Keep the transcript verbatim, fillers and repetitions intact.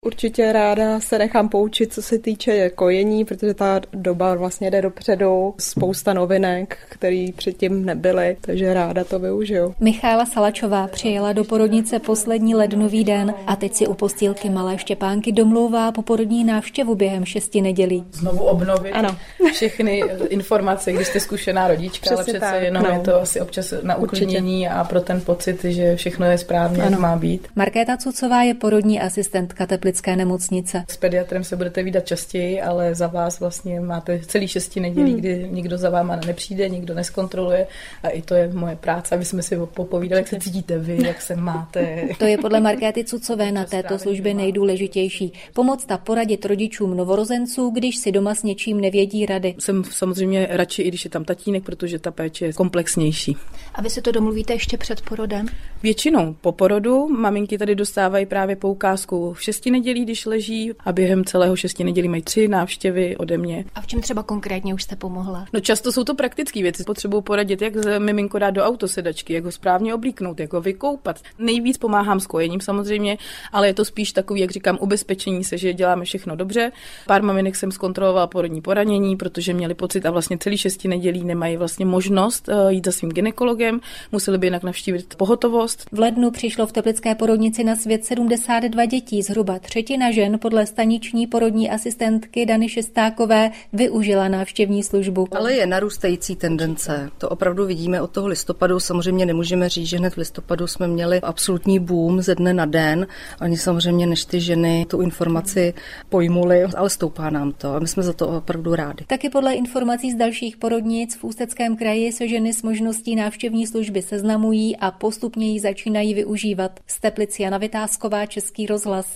Určitě ráda se nechám poučit, co se týče kojení, protože ta doba vlastně jde dopředu. Spousta novinek, které předtím nebyly, takže ráda to využiju. Michála Salačová přijela do porodnice poslední lednový den a teď si u postýlky malé Štěpánky domlouvá poporodní návštěvu během šesti nedělí. Znovu obnovit ano. všechny informace, když jste zkušená rodička, přesně ale přece tak, jenom no. je to asi občas na uklidnění a pro ten pocit, že všechno je správně, ano. jak má být. Markéta Cucová je porodní asistentka Teplické nemocnice. S pediatrem se budete vídat častěji, ale za vás vlastně máte celý šesti nedělí, hmm. kdy nikdo za váma nepřijde, nikdo neskontroluje a i to je moje práce, aby jsme si popovídali, jak se cítíte vy, jak se máte. To je podle Markéty Cucové na této službě nejdůležitější. Pomoct a poradit rodičům novorozenců, když si doma s něčím nevědí rady. Jsem samozřejmě radši, i když je tam tatínek, protože ta péče je komplexnější. A vy si to domluvíte ještě před porodem? Většinou po porodu maminky tady dostávají právě poukázku v šesti nedělí, když leží a během celého šesti nedělí mají tři návštěvy ode mě. A v čem třeba konkrétně už jste pomohla? No často jsou to praktické věci. Potřebuji poradit, jak miminko dát do autosedačky, jak ho správně oblíknout, jak ho vykoupat. Nejvíc pomáhám s kojením samozřejmě, ale je to spíš takový, jak říkám, ubezpečení se, že děláme všechno dobře. Pár maminek jsem zkontrolovala porodní poranění, protože měli pocit a vlastně celý šesti nedělí nemají vlastně možnost jít za svým gynekologem, museli by jinak navštívit pohotovost. V lednu přišlo v teplické porodnici na svět sedmdesát dva dětí, zhruba třetina žen podle staniční porodní asistentky Dany Šestákové využila návštěvní službu. Ale je narůstající tendence. To opravdu vidíme od toho listopadu. Samozřejmě nemůžeme říct, že hned v listopadu jsme měli absolutní boom ze dne na den. Ani samozřejmě než ty ženy tu informaci pojmuly, ale stoupá nám to a my jsme za to opravdu rádi. Taky podle informací z dalších porodnic v Ústeckém kraji se ženy s možností návštěvní služby seznamují a postupně ji začínají využívat. Z Teplic Jana Vytázková, Český rozhlas.